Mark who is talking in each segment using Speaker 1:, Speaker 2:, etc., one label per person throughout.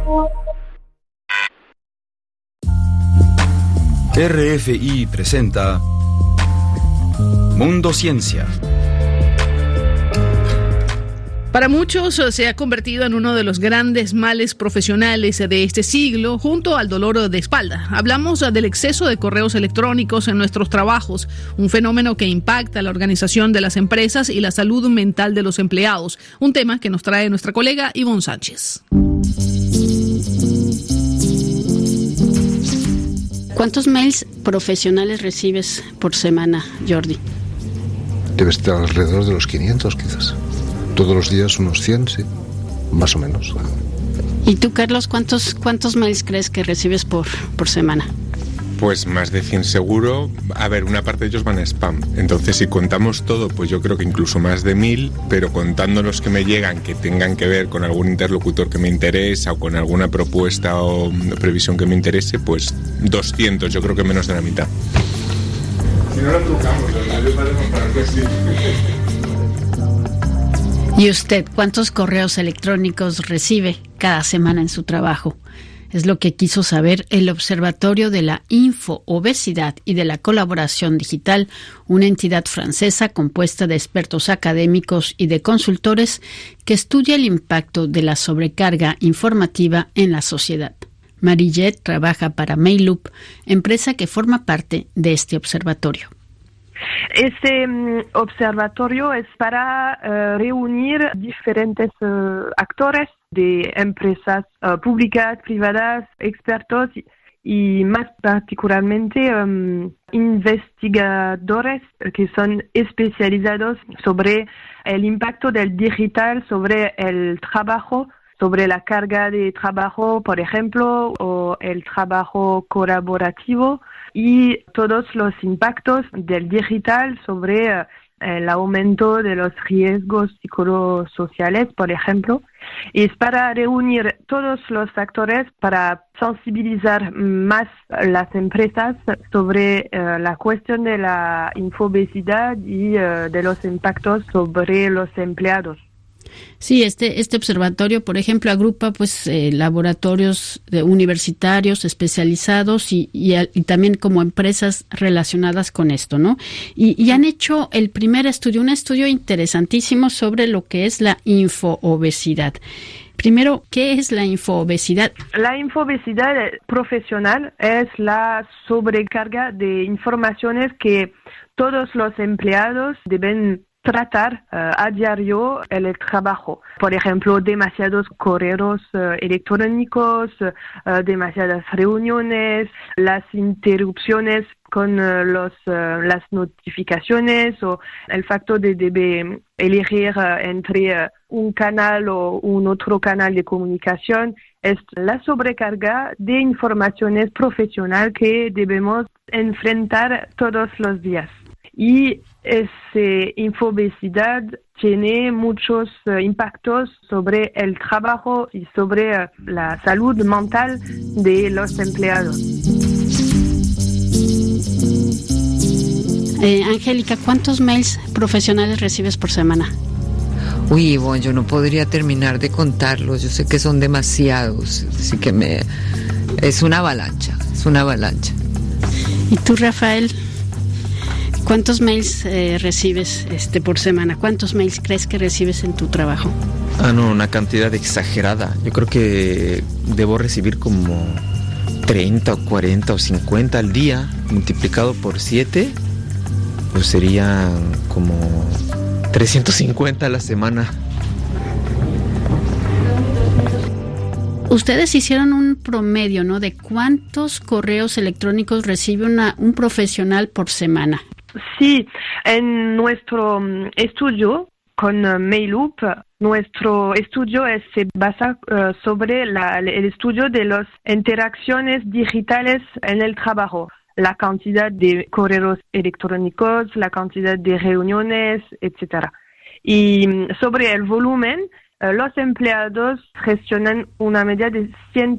Speaker 1: RFI presenta Mundo Ciencia.
Speaker 2: Para muchos se ha convertido en uno de los grandes males profesionales de este siglo, junto al dolor de espalda. Hablamos del exceso de correos electrónicos en nuestros trabajos, un fenómeno que impacta la organización de las empresas y la salud mental de los empleados, un tema que nos trae nuestra colega Ivonne Sánchez.
Speaker 3: ¿Cuántos mails profesionales recibes por semana, Jordi?
Speaker 4: Debe estar alrededor de los 500, quizás. Todos los días unos 100, sí, más o menos.
Speaker 3: ¿Y tú, Carlos, cuántos mails crees que recibes por semana?
Speaker 5: Pues más de 100 seguro. A ver, una parte de ellos van a spam. Entonces, si contamos todo, pues yo creo que incluso más de 1000, pero contando los que me llegan que tengan que ver con algún interlocutor que me interesa o con alguna propuesta o previsión que me interese, pues 200, yo creo que menos de la mitad. Si no lo trucamos, yo podemos para que sí.
Speaker 3: ¿Y usted cuántos correos electrónicos recibe cada semana en su trabajo? Es lo que quiso saber el Observatorio de la Infoobesidad y de la Colaboración Digital, una entidad francesa compuesta de expertos académicos y de consultores que estudia el impacto de la sobrecarga informativa en la sociedad. Marillet trabaja para Mailoop, empresa que forma parte de este observatorio.
Speaker 6: Este observatorio es para reunir diferentes actores de empresas públicas, privadas, expertos y más particularmente investigadores que son especializados sobre el impacto del digital sobre el trabajo, sobre la carga de trabajo, por ejemplo, o el trabajo colaborativo y todos los impactos del digital sobre el aumento de los riesgos psicosociales, por ejemplo. Es para reunir todos los actores para sensibilizar más las empresas sobre la cuestión de la infobesidad y de los impactos sobre los empleados.
Speaker 3: Sí, este observatorio, por ejemplo, agrupa laboratorios universitarios especializados y también como empresas relacionadas con esto, ¿no? Y han hecho el primer estudio, un estudio interesantísimo sobre lo que es la infoobesidad. Primero, ¿qué es la infoobesidad?
Speaker 6: La infoobesidad profesional es la sobrecarga de informaciones que todos los empleados deben tratar a diario el trabajo. Por ejemplo, demasiados correos electrónicos, demasiadas reuniones, las interrupciones con las notificaciones o el facto de debe elegir entre un canal o un otro canal de comunicación. Es la sobrecarga de informaciones profesional que debemos enfrentar todos los días. Y esa infobesidad tiene muchos impactos sobre el trabajo y sobre la salud mental de los empleados.
Speaker 3: Angélica, ¿cuántos mails profesionales recibes por semana?
Speaker 7: Uy, Ivonne, yo no podría terminar de contarlos. Yo sé que son demasiados, así que es una avalancha.
Speaker 3: ¿Y tú, Rafael? ¿Cuántos mails recibes por semana? ¿Cuántos mails crees que recibes en tu trabajo?
Speaker 8: No, una cantidad exagerada. Yo creo que debo recibir como 30 o 40 o 50 al día, multiplicado por 7, pues serían como 350 a la semana.
Speaker 3: Ustedes hicieron un promedio, ¿no?, de cuántos correos electrónicos recibe un profesional por semana.
Speaker 6: Sí, en nuestro estudio con Mailoop, nuestro estudio se basa sobre el estudio de las interacciones digitales en el trabajo, la cantidad de correos electrónicos, la cantidad de reuniones, etc. Y sobre el volumen, los empleados gestionan una media de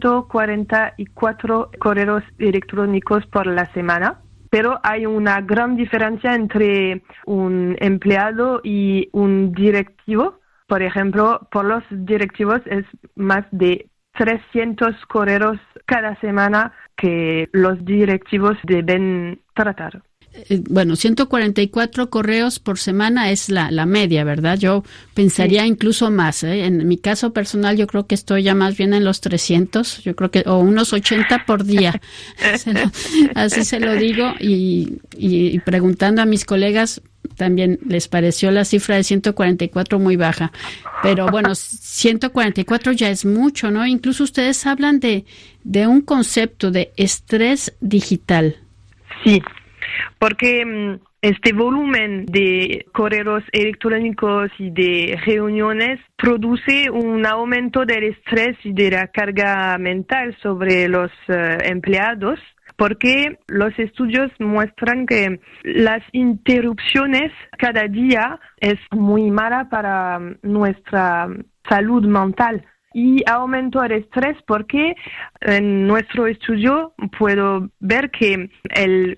Speaker 6: 144 correos electrónicos por la semana. Pero hay una gran diferencia entre un empleado y un directivo. Por ejemplo, por los directivos es más de 300 correos cada semana que los directivos deben tratar.
Speaker 3: Bueno, 144 correos por semana es la media, ¿verdad? Yo pensaría incluso más, ¿eh? En mi caso personal yo creo que estoy ya más bien en los 300, yo creo que, o unos 80 por día. Así se lo digo y preguntando a mis colegas también les pareció la cifra de 144 muy baja. Pero bueno, 144 ya es mucho, ¿no? Incluso ustedes hablan de un concepto de estrés digital.
Speaker 6: Sí. Porque este volumen de correos electrónicos y de reuniones produce un aumento del estrés y de la carga mental sobre los empleados, porque los estudios muestran que las interrupciones cada día es muy mala para nuestra salud mental. Y aumento el estrés porque en nuestro estudio puedo ver que el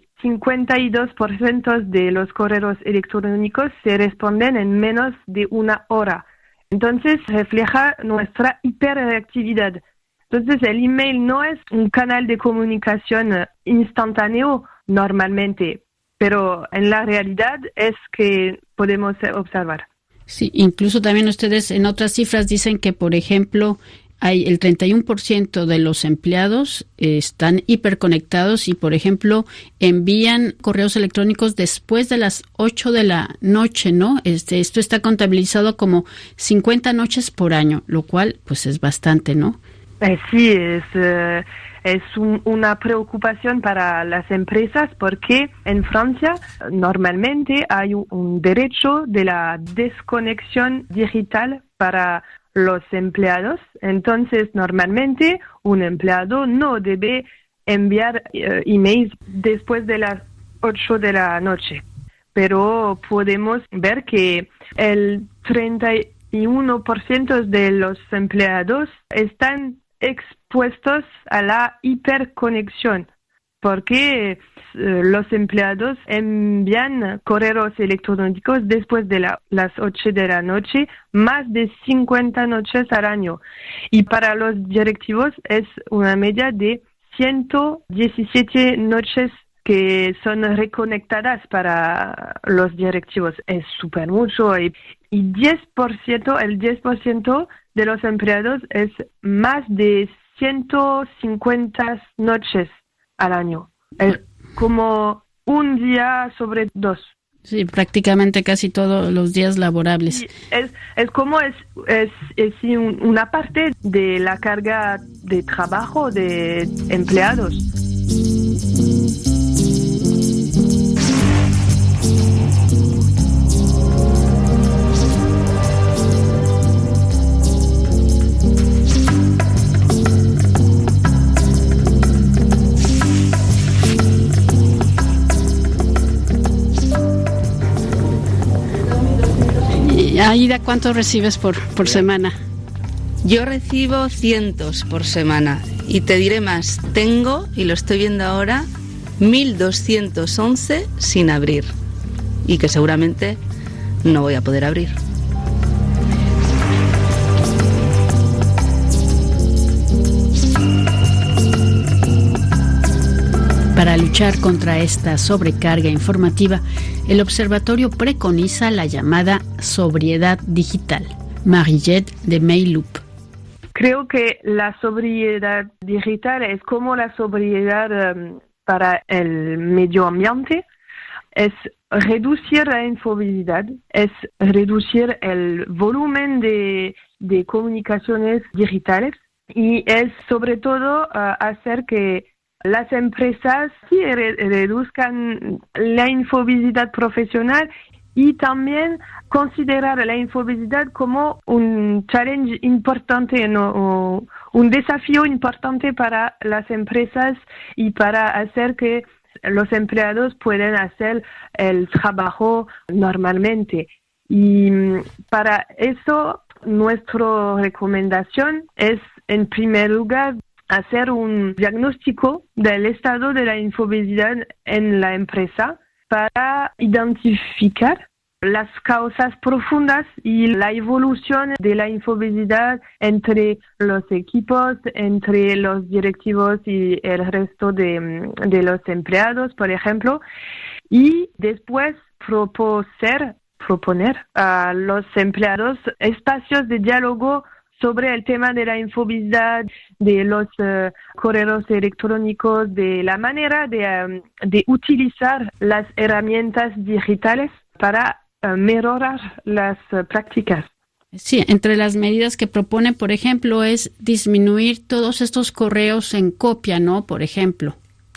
Speaker 6: 52% de los correos electrónicos se responden en menos de una hora. Entonces, refleja nuestra hiperreactividad. Entonces, el email no es un canal de comunicación instantáneo normalmente, pero en la realidad es que podemos observar.
Speaker 3: Sí, incluso también ustedes en otras cifras dicen que, por ejemplo, hay el 31% de los empleados están hiperconectados y, por ejemplo, envían correos electrónicos después de las 8 de la noche, ¿no? Esto está contabilizado como 50 noches por año, lo cual, pues, es bastante, ¿no?
Speaker 6: Sí, es una preocupación para las empresas porque en Francia normalmente hay un derecho de la desconexión digital para los empleados. Entonces, normalmente un empleado no debe enviar emails después de las 8 de la noche. Pero podemos ver que el 31% de los empleados están expuestos a la hiperconexión, porque los empleados envían correos electrónicos después de las 8 de la noche, más de 50 noches al año. Y para los directivos es una media de 117 noches que son reconectadas para los directivos. Es súper mucho. Y el 10% de los empleados es más de 150 noches al año. Es como un día sobre 2.
Speaker 3: Sí, prácticamente casi todos los días laborables.
Speaker 6: Sí, es como una parte de la carga de trabajo de empleados.
Speaker 3: Aida, ¿cuánto recibes por semana?
Speaker 9: Yo recibo cientos por semana y te diré más, tengo, y lo estoy viendo ahora, 1.211 sin abrir y que seguramente no voy a poder abrir.
Speaker 3: Para luchar contra esta sobrecarga informativa, el observatorio preconiza la llamada sobriedad digital. Mariette de Mayloup.
Speaker 6: Creo que la sobriedad digital es como la sobriedad para el medio ambiente. Es reducir la infobilicidad, es reducir el volumen de comunicaciones digitales y es sobre todo hacer que las empresas sí reduzcan la infobilicidad profesional y también considerar la infobilicidad como un challenge importante, ¿no? Un desafío importante para las empresas y para hacer que los empleados puedan hacer el trabajo normalmente. Y para eso, nuestra recomendación es, en primer lugar, hacer un diagnóstico del estado de la infobilicidad en la empresa para identificar las causas profundas y la evolución de la infobesidad entre los equipos, entre los directivos y el resto de los empleados, por ejemplo, y después proponer a los empleados espacios de diálogo sobre el tema de la infobesidad, de los correos electrónicos, de la manera de utilizar las herramientas digitales para mejorar las prácticas.
Speaker 3: Sí, entre las medidas que propone, por ejemplo, es disminuir todos estos correos en copia, ¿no? Por ejemplo.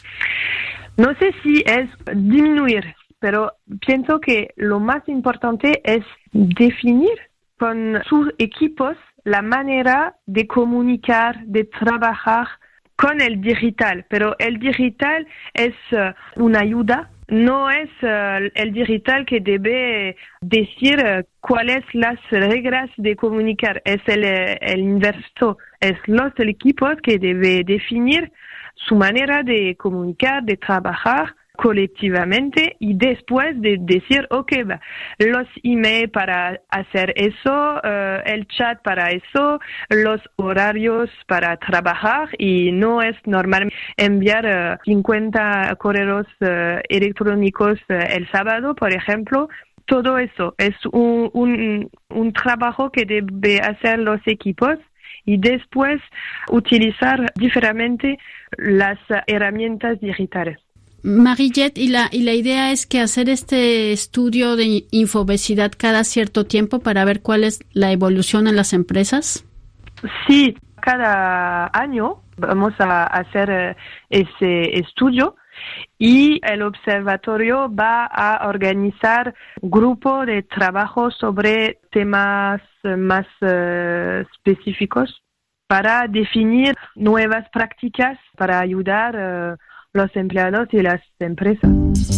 Speaker 6: No sé si es disminuir, pero pienso que lo más importante es definir con sus equipos la manera de comunicar, de trabajar con el digital, pero el digital es una ayuda, no es el digital que debe decir cuáles las reglas de comunicar, es el inverso, es los equipos que debe definir su manera de comunicar, de trabajar colectivamente y después de decir, los emails para hacer eso, el chat para eso, los horarios para trabajar y no es normal enviar 50 correos electrónicos el sábado, por ejemplo. Todo eso es un trabajo que debe hacer los equipos y después utilizar diferentemente las herramientas digitales.
Speaker 3: Marie-Jette, y la idea es que hacer este estudio de infobesidad cada cierto tiempo para ver cuál es la evolución en las empresas.
Speaker 6: Sí, cada año vamos a hacer ese estudio y el observatorio va a organizar grupo de trabajo sobre temas más específicos para definir nuevas prácticas para ayudar los empleados y las empresas.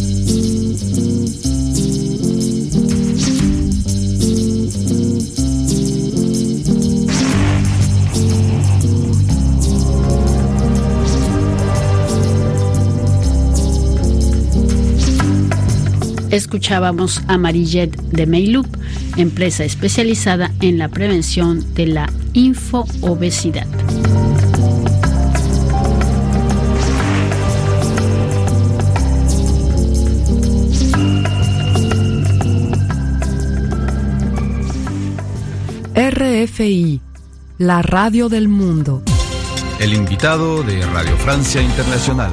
Speaker 3: Escuchábamos a Marie-Jette de Meilup, empresa especializada en la prevención de la infoobesidad.
Speaker 10: RFI, la radio del mundo.
Speaker 1: El invitado de Radio Francia Internacional.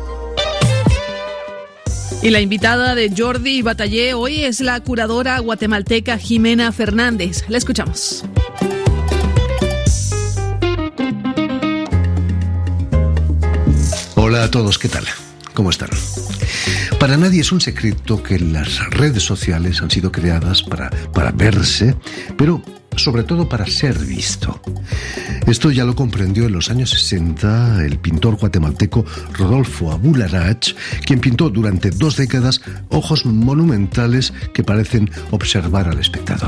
Speaker 2: Y la invitada de Jordi Batallé hoy es la curadora guatemalteca Jimena Fernández. La escuchamos.
Speaker 4: Hola a todos, ¿qué tal? ¿Cómo están? Para nadie es un secreto que las redes sociales han sido creadas para verse, pero sobre todo para ser visto. Esto ya lo comprendió en los años 60 el pintor guatemalteco Rodolfo Abularach, quien pintó durante 2 décadas ojos monumentales que parecen observar al espectador.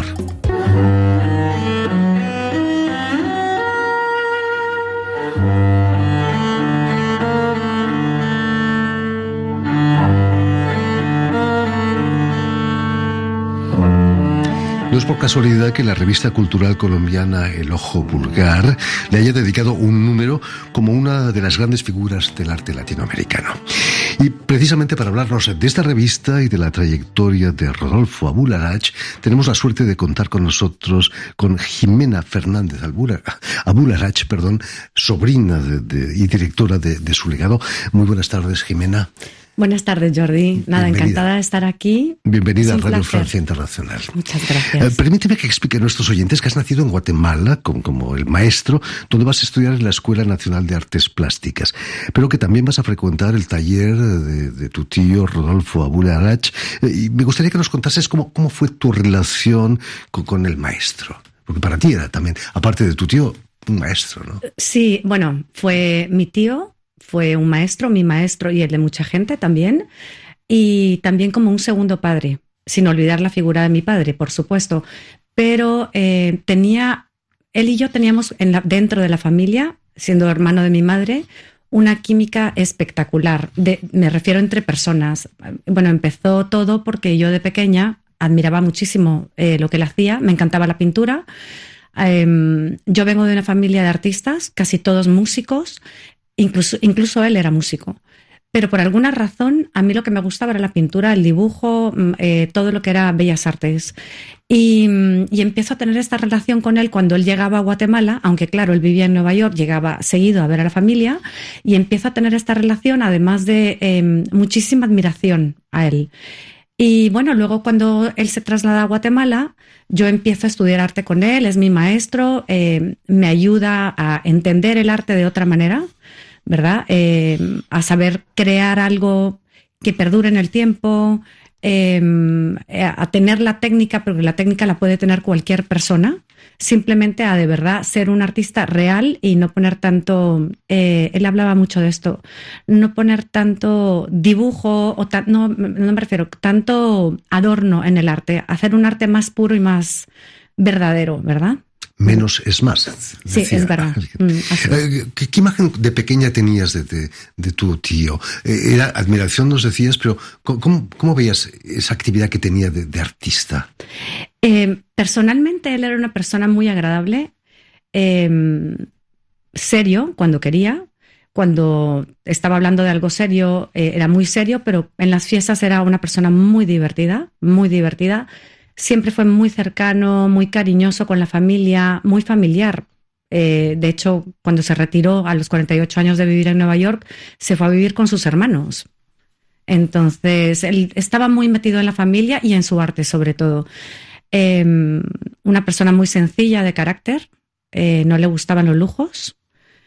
Speaker 4: No es por casualidad que la revista cultural colombiana El Ojo Vulgar le haya dedicado un número como una de las grandes figuras del arte latinoamericano. Y precisamente para hablarnos de esta revista y de la trayectoria de Rodolfo Abularach, tenemos la suerte de contar con nosotros con Jimena Fernández Abularach, sobrina y directora de su legado. Muy buenas tardes, Jimena.
Speaker 11: Buenas tardes, Jordi. Encantada de estar aquí.
Speaker 4: Bienvenida a Radio Francia Internacional.
Speaker 11: Muchas gracias.
Speaker 4: Permíteme que explique a nuestros oyentes que has nacido en Guatemala como el maestro, donde vas a estudiar en la Escuela Nacional de Artes Plásticas, pero que también vas a frecuentar el taller de tu tío Rodolfo Abularach. Y me gustaría que nos contases cómo fue tu relación con el maestro, porque para ti era también, aparte de tu tío, un maestro, ¿no?
Speaker 11: Sí, bueno, fue mi tío. Fue un maestro, mi maestro y el de mucha gente también, y también como un segundo padre, sin olvidar la figura de mi padre, por supuesto. Pero él y yo teníamos dentro de la familia, siendo hermano de mi madre, una química espectacular. Me refiero entre personas. Bueno, empezó todo porque yo de pequeña admiraba muchísimo lo que él hacía, me encantaba la pintura. Yo vengo de una familia de artistas, casi todos músicos, incluso él era músico. Pero por alguna razón a mí lo que me gustaba era la pintura, el dibujo, todo lo que era bellas artes. Y empiezo a tener esta relación con él cuando él llegaba a Guatemala, aunque claro, él vivía en Nueva York, llegaba seguido a ver a la familia, y empiezo a tener esta relación además de muchísima admiración a él. Y bueno, luego cuando él se traslada a Guatemala, yo empiezo a estudiar arte con él, es mi maestro, me ayuda a entender el arte de otra manera, ¿verdad? A saber crear algo que perdure en el tiempo, a tener la técnica, porque la técnica la puede tener cualquier persona, simplemente a de verdad ser un artista real y no poner tanto, él hablaba mucho de esto, no poner tanto dibujo, no me refiero, tanto adorno en el arte, hacer un arte más puro y más verdadero, ¿verdad?
Speaker 4: Menos es más.
Speaker 11: Sí, decía. Es verdad.
Speaker 4: ¿Qué imagen de pequeña tenías de tu tío? Era admiración, nos decías, pero ¿cómo veías esa actividad que tenía de artista?
Speaker 11: Personalmente, él era una persona muy agradable, serio cuando quería. Cuando estaba hablando de algo serio, era muy serio, pero en las fiestas era una persona muy divertida, muy divertida. Siempre fue muy cercano, muy cariñoso con la familia, muy familiar. De hecho, cuando se retiró a los 48 años de vivir en Nueva York, se fue a vivir con sus hermanos. Entonces, él estaba muy metido en la familia y en su arte, sobre todo. Una persona muy sencilla de carácter, no le gustaban los lujos.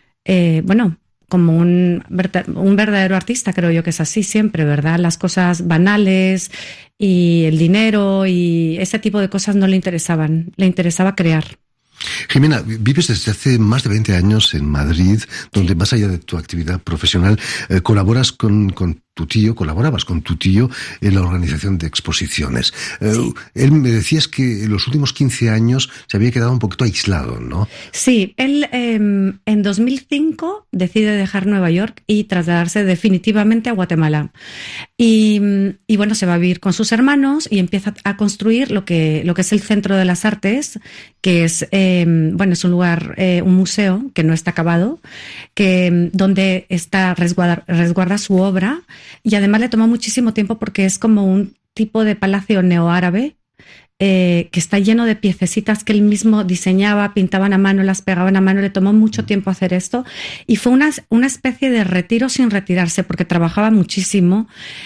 Speaker 11: Como un verdadero artista, creo yo que es así siempre, ¿verdad? Las cosas banales y el dinero y ese tipo de cosas no le interesaban, le interesaba crear.
Speaker 4: Jimena, vives desde hace más de 20 años en Madrid, donde más allá de tu actividad profesional, colaborabas con tu tío en la organización de exposiciones. Sí. Él me decías que en los últimos 15 años se había quedado un poquito aislado, ¿no?
Speaker 11: Sí, él en 2005 decide dejar Nueva York y trasladarse definitivamente a Guatemala. Y bueno, se va a vivir con sus hermanos y empieza a construir lo que es el Centro de las Artes, que es es un lugar, un museo que no está acabado, donde resguarda su obra. Y además le tomó muchísimo tiempo porque es como un tipo de palacio neoárabe que está lleno de piececitas que él mismo diseñaba, pintaban a mano, las pegaban a mano. Le tomó mucho tiempo hacer esto y fue una especie de retiro sin retirarse porque trabajaba muchísimo.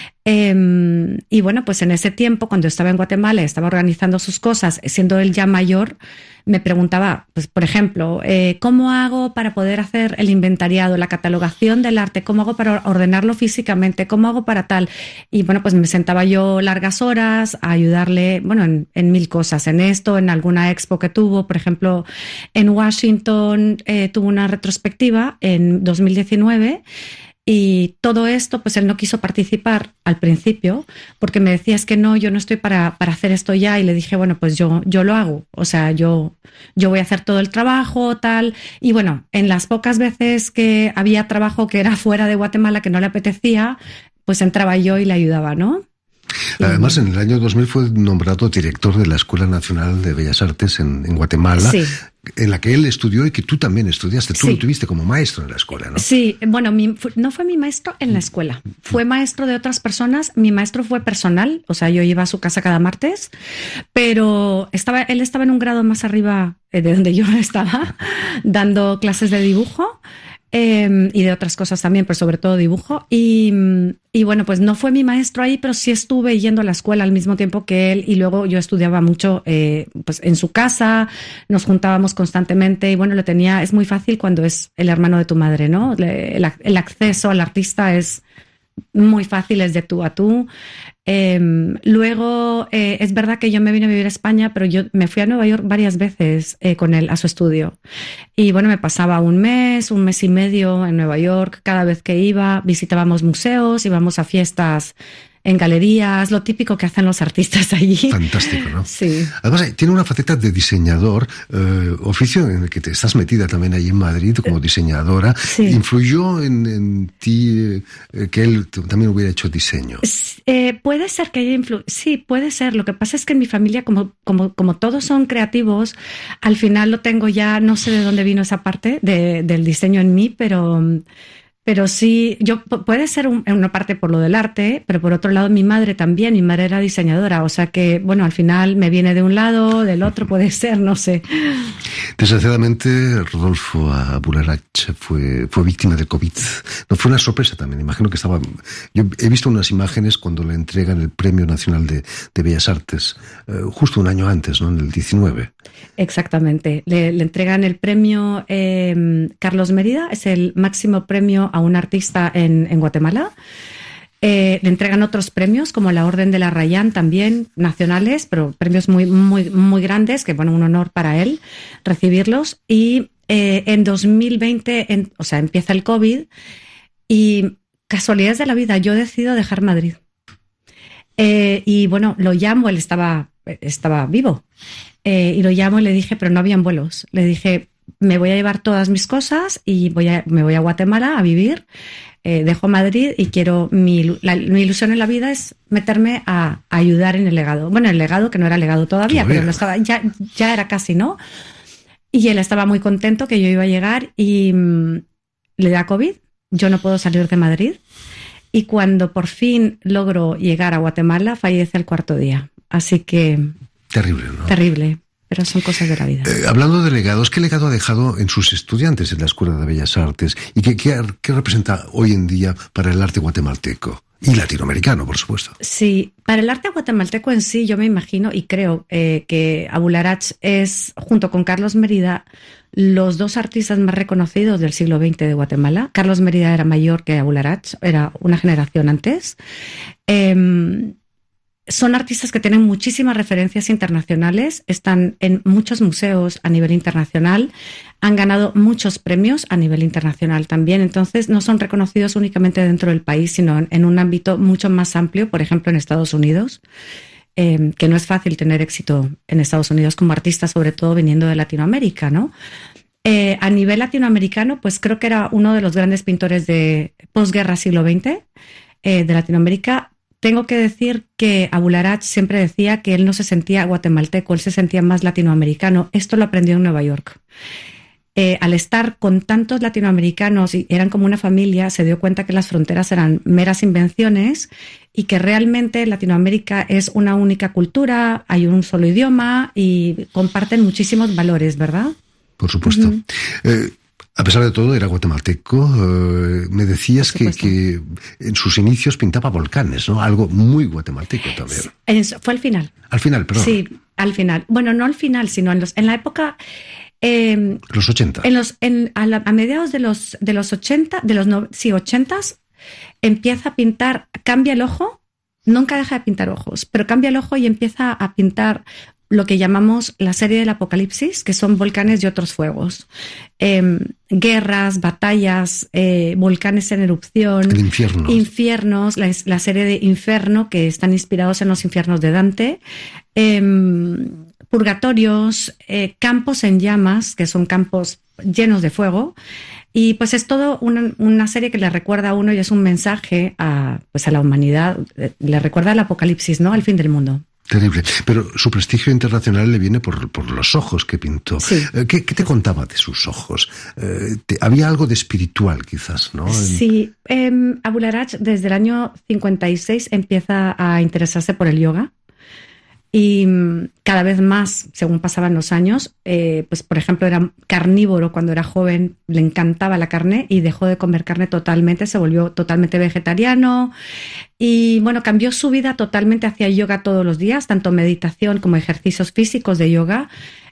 Speaker 11: Y bueno, pues en ese tiempo, cuando estaba en Guatemala, estaba organizando sus cosas, siendo él ya mayor, me preguntaba, pues por ejemplo, ¿cómo hago para poder hacer el inventariado, la catalogación del arte? ¿Cómo hago para ordenarlo físicamente? ¿Cómo hago para tal? Y bueno, pues me sentaba yo largas horas a ayudarle, en mil cosas, en esto, en alguna expo que tuvo, por ejemplo, en Washington tuvo una retrospectiva en 2019. Y todo esto, pues él no quiso participar al principio porque me decía, es que no, yo no estoy para hacer esto ya. Y le dije, bueno, pues yo lo hago. O sea, yo voy a hacer todo el trabajo, tal. Y bueno, en las pocas veces que había trabajo que era fuera de Guatemala, que no le apetecía, pues entraba yo y le ayudaba, ¿no?
Speaker 4: Además, en el año 2000 fue nombrado director de la Escuela Nacional de Bellas Artes en Guatemala, sí, en la que él estudió y que tú también estudiaste. Tú lo tuviste como maestro en la escuela, ¿no?
Speaker 11: Sí, bueno, no fue mi maestro en la escuela. Fue maestro de otras personas. Mi maestro fue personal, o sea, yo iba a su casa cada martes, pero él estaba en un grado más arriba de donde yo estaba, dando clases de dibujo. Y de otras cosas también, pero sobre todo dibujo. Y bueno, pues no fue mi maestro ahí, pero sí estuve yendo a la escuela al mismo tiempo que él. Y luego yo estudiaba mucho pues en su casa, nos juntábamos constantemente. Y bueno, es muy fácil cuando es el hermano de tu madre, ¿no? El acceso al artista es muy fácil, es de tú a tú. Luego, es verdad que yo me vine a vivir a España, pero yo me fui a Nueva York varias veces con él a su estudio. Y bueno, me pasaba un mes y medio en Nueva York. Cada vez que iba, visitábamos museos, íbamos a fiestas en galerías, lo típico que hacen los artistas allí.
Speaker 4: Fantástico, ¿no?
Speaker 11: Sí.
Speaker 4: Además, tiene una faceta de diseñador, oficio en el que te estás metida también allí en Madrid como diseñadora.
Speaker 11: Sí.
Speaker 4: ¿Influyó en ti que él también hubiera hecho diseño?
Speaker 11: Puede ser que haya influido. Sí, puede ser. Lo que pasa es que en mi familia, como todos son creativos, al final lo tengo ya, no sé de dónde vino esa parte del diseño en mí, pero sí, puede ser una parte por lo del arte, pero por otro lado mi madre también, mi madre era diseñadora, o sea que, bueno, al final me viene de un lado, del otro puede ser, no sé.
Speaker 4: Desgraciadamente, Rodolfo Abularach fue víctima del COVID. No fue una sorpresa también, imagino que estaba... Yo he visto unas imágenes cuando le entregan el Premio Nacional de Bellas Artes, justo un año antes, ¿no? En el 19.
Speaker 11: Exactamente. Le entregan el premio Carlos Mérida, es el máximo premio a un artista en Guatemala. Le entregan otros premios como la Orden de la Rayán también, nacionales, pero premios muy, muy, muy grandes, que bueno, un honor para él recibirlos. Y en 2020, empieza el COVID y casualidades de la vida, yo decido dejar Madrid. Y bueno, lo llamo, él estaba vivo. Y lo llamo y le dije, pero no habían vuelos. Le dije, me voy a llevar todas mis cosas y me voy a Guatemala a vivir. Dejo Madrid y quiero... Mi ilusión en la vida es meterme a ayudar en el legado. Bueno, el legado, que no era legado todavía, pero no estaba, ya era casi, ¿no? Y él estaba muy contento que yo iba a llegar y le da COVID. Yo no puedo salir de Madrid. Y cuando por fin logro llegar a Guatemala, fallece el 4º día. Así que...
Speaker 4: Terrible, ¿no?
Speaker 11: Terrible, pero son cosas de la vida.
Speaker 4: Hablando de legados, ¿qué legado ha dejado en sus estudiantes en la Escuela de Bellas Artes? ¿Y qué representa hoy en día para el arte guatemalteco? Y latinoamericano, por supuesto.
Speaker 11: Sí, para el arte guatemalteco en sí, yo me imagino y creo que Abularach es, junto con Carlos Mérida, los dos artistas más reconocidos del siglo XX de Guatemala. Carlos Mérida era mayor que Abularach, era una generación antes. Son artistas que tienen muchísimas referencias internacionales, están en muchos museos a nivel internacional, han ganado muchos premios a nivel internacional también, entonces no son reconocidos únicamente dentro del país, sino en un ámbito mucho más amplio, por ejemplo en Estados Unidos, que no es fácil tener éxito en Estados Unidos como artista, sobre todo viniendo de Latinoamérica, ¿no? A nivel latinoamericano, pues creo que era uno de los grandes pintores de posguerra siglo XX de Latinoamérica. Tengo que decir que Abularach siempre decía que él no se sentía guatemalteco, él se sentía más latinoamericano. Esto lo aprendió en Nueva York. Al estar con tantos latinoamericanos y eran como una familia, se dio cuenta que las fronteras eran meras invenciones y que realmente Latinoamérica es una única cultura, hay un solo idioma y comparten muchísimos valores, ¿verdad?
Speaker 4: Por supuesto. A pesar de todo, era guatemalteco. Me decías que en sus inicios pintaba volcanes, ¿no? Algo muy guatemalteco también.
Speaker 11: Fue al final.
Speaker 4: Al final, perdón.
Speaker 11: Sí, al final. Bueno, no al final, sino en la época...
Speaker 4: los 80.
Speaker 11: A mediados de los 80, 80s, empieza a pintar, cambia el ojo, nunca deja de pintar ojos, pero cambia el ojo y empieza a pintar lo que llamamos la serie del apocalipsis, que son volcanes y otros fuegos. Guerras, batallas, volcanes en erupción. Infiernos, la serie de Inferno, que están inspirados en los infiernos de Dante. Purgatorios, campos en llamas, que son campos llenos de fuego. Y pues es todo una serie que le recuerda a uno y es un mensaje a la humanidad. Le recuerda al apocalipsis, ¿no? Al fin del mundo.
Speaker 4: Terrible. Pero su prestigio internacional le viene por los ojos que pintó.
Speaker 11: Sí.
Speaker 4: ¿Qué te contaba de sus ojos? Había algo de espiritual, quizás, ¿no?
Speaker 11: Sí. Abularach desde el año 56 empieza a interesarse por el yoga. Y cada vez más, según pasaban los años, pues por ejemplo era carnívoro cuando era joven, le encantaba la carne y dejó de comer carne totalmente, se volvió totalmente vegetariano y bueno, cambió su vida totalmente hacia yoga todos los días, tanto meditación como ejercicios físicos de yoga.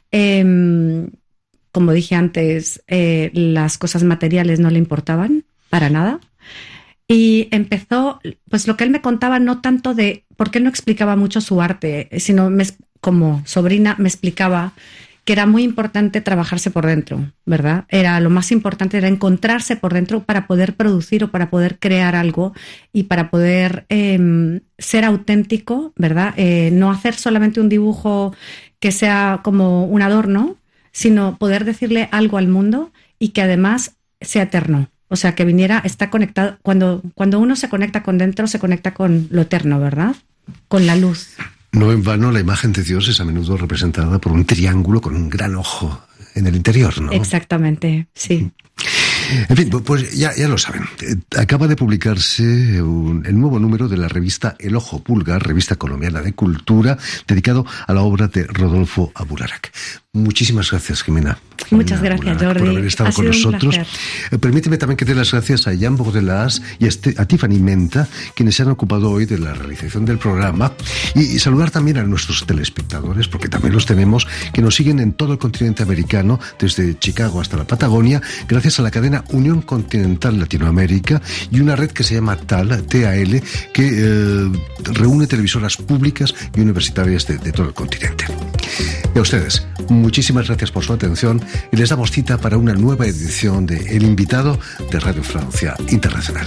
Speaker 11: Como dije antes, las cosas materiales no le importaban para nada. Y empezó, pues lo que él me contaba, no tanto de, porque él no explicaba mucho su arte, sino como sobrina me explicaba que era muy importante trabajarse por dentro, ¿verdad? Lo más importante era encontrarse por dentro para poder producir o para poder crear algo y para poder ser auténtico, ¿verdad? No hacer solamente un dibujo que sea como un adorno, sino poder decirle algo al mundo y que además sea eterno. O sea, que está conectado. Cuando uno se conecta con dentro, se conecta con lo eterno, ¿verdad? Con la luz.
Speaker 4: No en vano, la imagen de Dios es a menudo representada por un triángulo con un gran ojo en el interior, ¿no?
Speaker 11: Exactamente, sí.
Speaker 4: En fin, pues ya lo saben. Acaba de publicarse el nuevo número de la revista El Ojo Pulgar, revista colombiana de cultura, dedicado a la obra de Rodolfo Abularac. Muchísimas gracias, Jimena.
Speaker 11: Muchas gracias, Jordi.
Speaker 4: Por haber estado con nosotros. Permíteme también que dé las gracias a Jan Bordelas y a Tiffany Menta, quienes se han ocupado hoy de la realización del programa, y saludar también a nuestros telespectadores, porque también los tenemos, que nos siguen en todo el continente americano, desde Chicago hasta la Patagonia, gracias a la cadena Unión Continental Latinoamérica y una red que se llama TAL, que reúne televisoras públicas y universitarias de todo el continente. Y a ustedes, muchísimas gracias por su atención y les damos cita para una nueva edición de El Invitado de Radio Francia Internacional.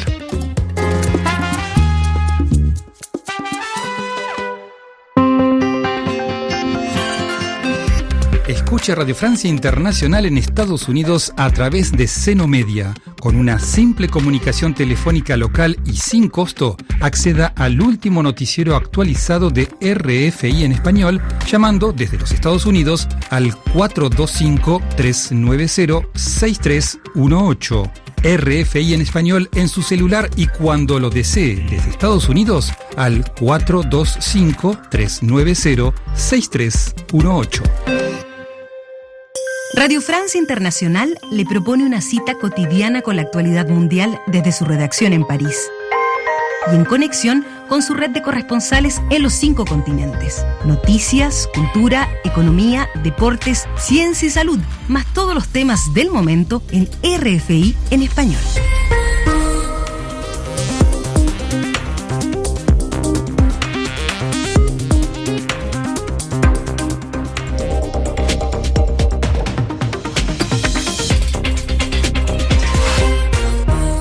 Speaker 12: Escucha Radio Francia Internacional en Estados Unidos a través de Seno Media. Con una simple comunicación telefónica local y sin costo, acceda al último noticiero actualizado de RFI en español, llamando desde los Estados Unidos al 425-390-6318. RFI en español en su celular y cuando lo desee desde Estados Unidos al 425-390-6318.
Speaker 13: Radio Francia Internacional le propone una cita cotidiana con la actualidad mundial desde su redacción en París y en conexión con su red de corresponsales en los 5 continentes. Noticias, cultura, economía, deportes, ciencia y salud, más todos los temas del momento en RFI en español.